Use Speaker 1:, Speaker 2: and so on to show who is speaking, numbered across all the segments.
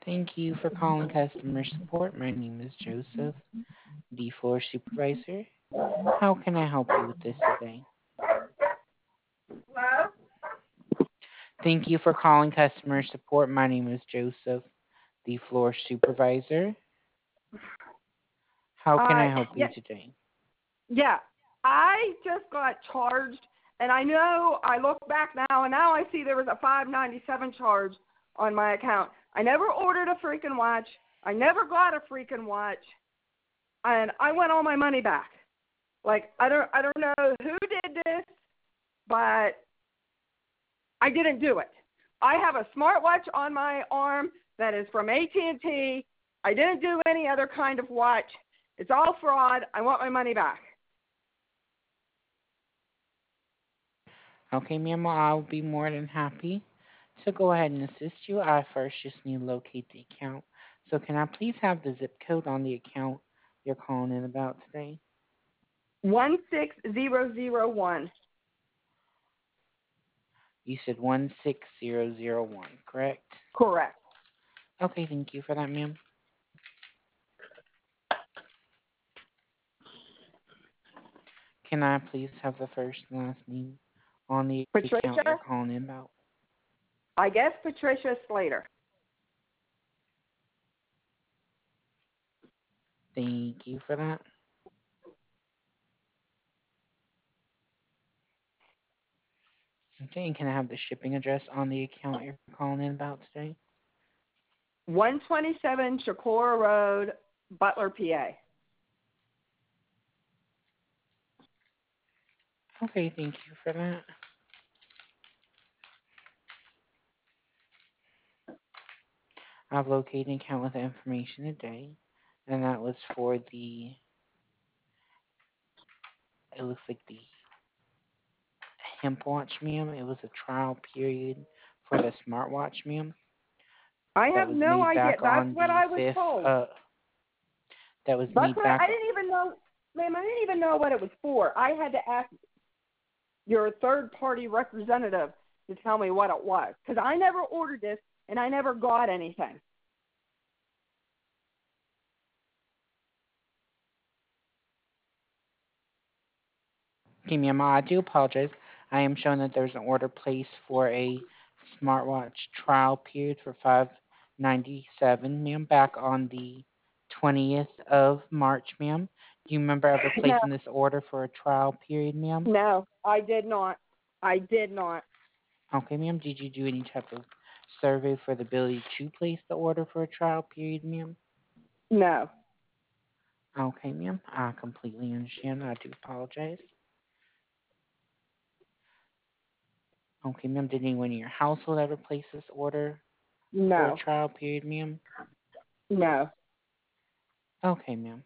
Speaker 1: Thank you for calling customer support. My name is Joseph, the floor supervisor. How can I help you with this today?
Speaker 2: Hello?
Speaker 1: Thank you for calling customer support. My name is Joseph, the floor supervisor. How can I help you
Speaker 2: Yeah,
Speaker 1: today?
Speaker 2: yeah. I just got charged, and I know I look back now, and now I see there was a 597 charge on my account. I never ordered a freaking watch. I never got a freaking watch, and I want all my money back. Like I don't know who did this, but I didn't do it. I have a smartwatch on my arm that is from AT&T. I didn't do any other kind of watch. It's all fraud. I want my money back.
Speaker 1: Okay, ma'am, well, I'll be more than happy to go ahead and assist you. I first just need to locate the account. So can I please have the zip code on the account you're calling in about today?
Speaker 2: 16001.
Speaker 1: You said 16001, correct?
Speaker 2: Correct.
Speaker 1: Okay, thank you for that, ma'am. Can I please have the first and last name on the account you're
Speaker 2: Patricia?
Speaker 1: calling in about?
Speaker 2: I guess Patricia Slater.
Speaker 1: Thank you for that. Okay, and can I have the shipping address on the account you're calling in about today?
Speaker 2: 127 Shakora Road, Butler, PA.
Speaker 1: Okay, thank you for that. I've located an account with the information today, and that was for it looks like the hemp watch, ma'am. It was a trial period for the smartwatch, ma'am.
Speaker 2: I
Speaker 1: That
Speaker 2: have
Speaker 1: was
Speaker 2: no
Speaker 1: made
Speaker 2: idea.
Speaker 1: back
Speaker 2: That's
Speaker 1: on
Speaker 2: what
Speaker 1: the
Speaker 2: I was
Speaker 1: 5th,
Speaker 2: told.
Speaker 1: that was
Speaker 2: That's
Speaker 1: made
Speaker 2: what
Speaker 1: back,
Speaker 2: I didn't even know. Ma'am, I didn't even know what it was for. I had to ask your third-party representative to tell me what it was because I never ordered this and I never got anything.
Speaker 1: okay, ma'am, I do apologize. I am showing that there's an order placed for a smartwatch trial period for 597, ma'am, back on the 20th of March, ma'am. Do you remember ever
Speaker 2: No,
Speaker 1: placing this order for a trial period, ma'am?
Speaker 2: no, I did not. I did not.
Speaker 1: Okay, ma'am. Did you do any type of survey for the ability to place the order for a trial period, ma'am?
Speaker 2: No,
Speaker 1: Okay, ma'am. I completely understand. I do apologize. Okay, ma'am. Did anyone in your household ever place this order for a
Speaker 2: no,
Speaker 1: trial period, ma'am?
Speaker 2: no.
Speaker 1: Okay, ma'am.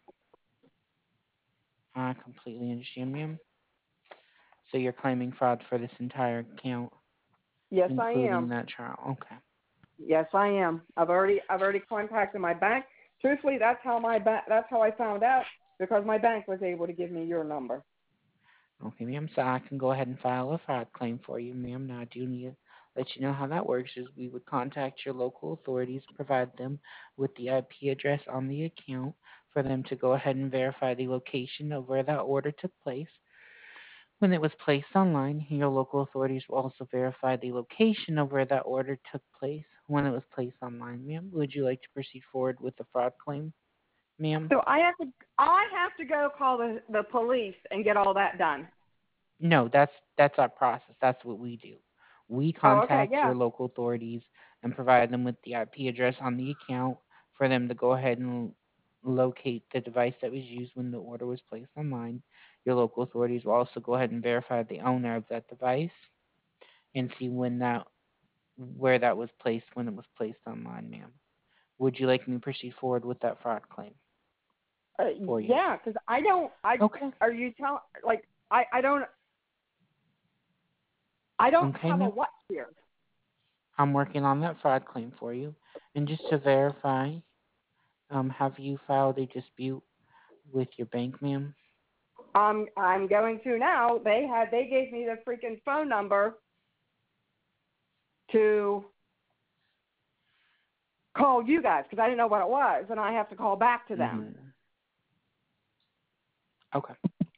Speaker 1: I completely understand, ma'am. So you're claiming fraud for this entire account,
Speaker 2: Yes, I
Speaker 1: including
Speaker 2: am.
Speaker 1: that trial. Okay.
Speaker 2: Yes, I am. I've already contacted my bank. Truthfully, that's how I found out because my bank was able to give me your number.
Speaker 1: Okay, ma'am. So I can go ahead and file a fraud claim for you, ma'am. Now I do need to let you know how that works is we would contact your local authorities, provide them with the IP address on the account for them to go ahead and verify the location of where that order took place. When it was placed online, your local authorities will also verify the location of where that order took place when it was placed online, ma'am. Would you like to proceed forward with the fraud claim, ma'am?
Speaker 2: So I have to go call the police and get all that done.
Speaker 1: No, that's our process. That's what we do. We
Speaker 2: Oh, okay,
Speaker 1: contact
Speaker 2: yeah.
Speaker 1: your local authorities and provide them with the IP address on the account for them to go ahead and locate the device that was used when the order was placed online. Your local authorities will also go ahead and verify the owner of that device and see when that where that was placed when it was placed online, ma'am. Would you like me to proceed forward with that fraud claim for you?
Speaker 2: Yeah, because I don't.
Speaker 1: Okay.
Speaker 2: Are you telling like I don't
Speaker 1: Okay,
Speaker 2: have a
Speaker 1: ma'am.
Speaker 2: watch here.
Speaker 1: I'm working on that fraud claim for you. And just to verify, have you filed a dispute with your bank, ma'am?
Speaker 2: I'm going to now. They gave me the freaking phone number to call you guys because I didn't know what it was, and I have to call back to them.
Speaker 1: Okay,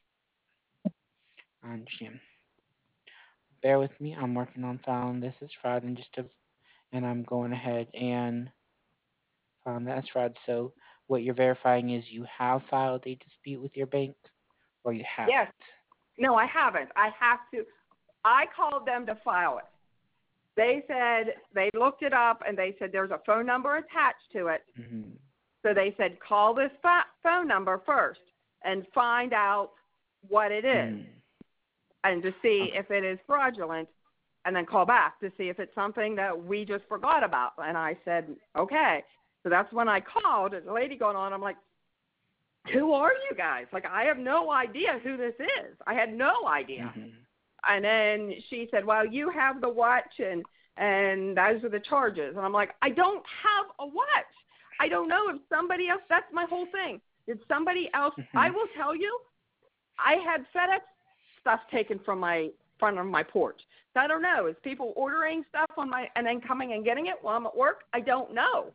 Speaker 1: I understand. Bear with me. I'm working on filing this as fraud, and I'm going ahead and filing that as fraud. So what you're verifying is you have filed a dispute with your bank, or you haven't.
Speaker 2: Yes. No, I haven't. I have to. I called them to file it. They said they looked it up, and they said there's a phone number attached to it.
Speaker 1: Mm-hmm.
Speaker 2: So they said call this phone number first and find out what it is, and to see if it is fraudulent, and then call back to see if it's something that we just forgot about. And I said, okay. So that's when I called, and the lady going on, I'm like, who are you guys? Like, I have no idea who this is. I had no idea.
Speaker 1: Mm-hmm.
Speaker 2: And then she said, well, you have the watch, and those are the charges. And I'm like, I don't have a watch. I don't know if somebody else, that's my whole thing. Did somebody else, I will tell you, I had FedEx stuff taken from my front of my porch. So I don't know. Is people ordering stuff on my, and then coming and getting it while I'm at work? I don't know.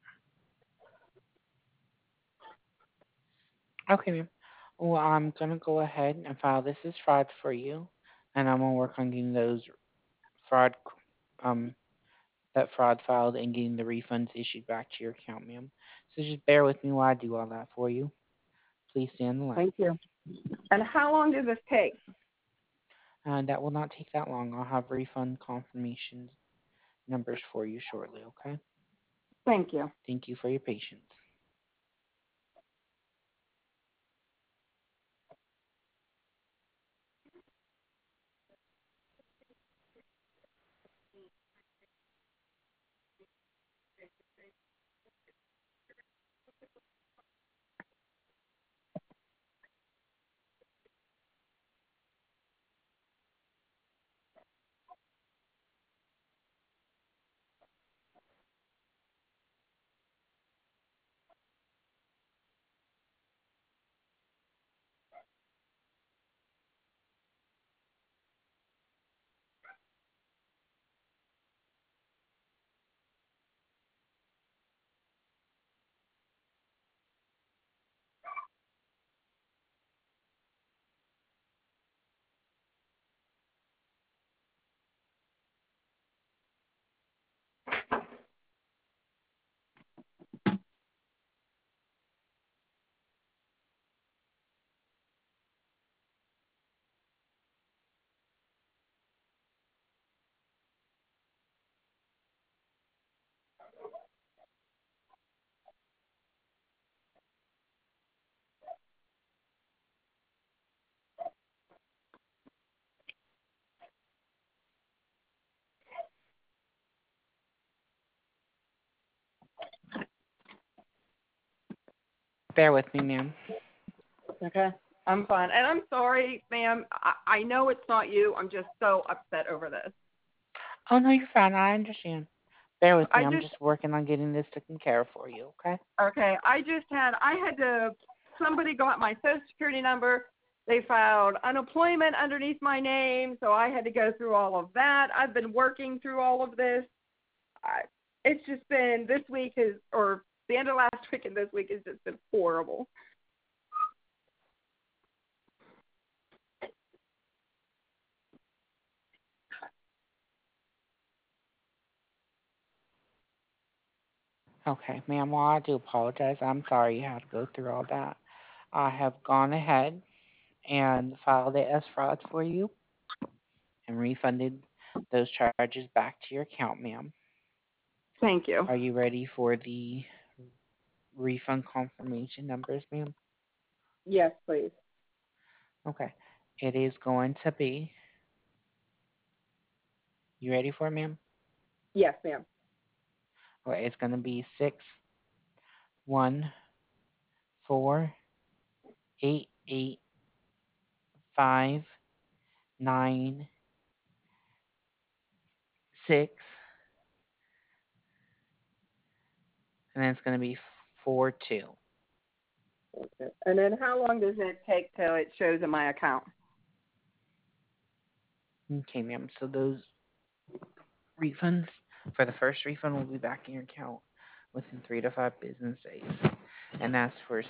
Speaker 1: Okay, ma'am. Well, I'm gonna go ahead and file this as fraud for you, and I'm gonna work on getting those fraud, um, that fraud filed and getting the refunds issued back to your account, ma'am. So just bear with me while I do all that for you. Please stay on the line.
Speaker 2: Thank you. And how long does this take?
Speaker 1: That will not take that long. I'll have refund confirmation numbers for you shortly, okay?
Speaker 2: Thank you.
Speaker 1: Thank you for your patience. Bear with me, ma'am.
Speaker 2: Okay. I'm fine. And I'm sorry, ma'am. I know it's not you. I'm just so upset over this.
Speaker 1: Oh, no, you're fine. I understand. Bear with me.
Speaker 2: I
Speaker 1: I'm
Speaker 2: just,
Speaker 1: just working on getting this taken care of for you, okay?
Speaker 2: okay, I had to, somebody got my social security number. They filed unemployment underneath my name, so I had to go through all of that. I've been working through all of this. It's just been, this week is, or the end of last week and this week has just been horrible.
Speaker 1: Okay, ma'am. Well, I do apologize. I'm sorry you had to go through all that. I have gone ahead and filed it as fraud for you and refunded those charges back to your account, ma'am.
Speaker 2: Thank you.
Speaker 1: Are you ready for the refund confirmation numbers, ma'am?
Speaker 2: Yes, please.
Speaker 1: Okay. It is going to be, you ready for it, ma'am?
Speaker 2: Yes, ma'am.
Speaker 1: Okay, it's going to be 614885996, and then it's going to be 42.
Speaker 2: Okay. And then how long does it take till it shows in my account?
Speaker 1: Okay, ma'am. So those refunds for the first refund will be back in your account within 3 to 5 business days, and that's for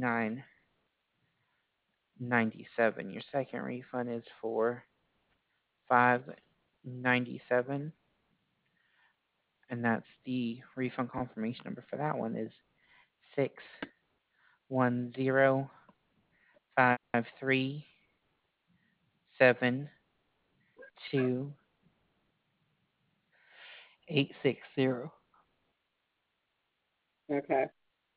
Speaker 1: $69.97. Your second refund is for $5.97, and that's the refund confirmation number for that one is 6105372 860.
Speaker 2: Okay.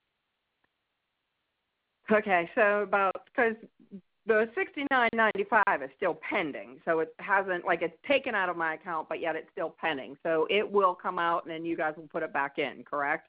Speaker 2: Okay, so about because the 69.95 is still pending, so it hasn't like it's taken out of my account, but yet it's still pending. So it will come out, and then you guys will put it back in, correct?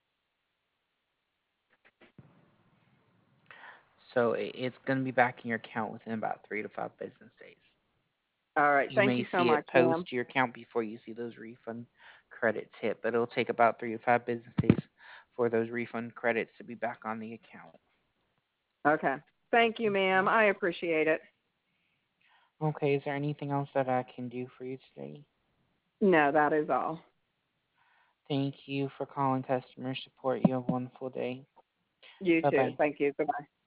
Speaker 1: So it's going to be back in your account within about 3 to 5 business days.
Speaker 2: All right.
Speaker 1: You
Speaker 2: Thank
Speaker 1: may
Speaker 2: you so
Speaker 1: see
Speaker 2: much,
Speaker 1: it
Speaker 2: ma'am.
Speaker 1: post to your account before you see those refund credits hit, but it'll take about 3 to 5 business days for those refund credits to be back on the account.
Speaker 2: Okay. Thank you, ma'am. I appreciate it.
Speaker 1: Okay, is there anything else that I can do for you today?
Speaker 2: No, that is all.
Speaker 1: Thank you for calling customer support. You have a wonderful day.
Speaker 2: You too.
Speaker 1: Bye-bye.
Speaker 2: Thank you. Goodbye.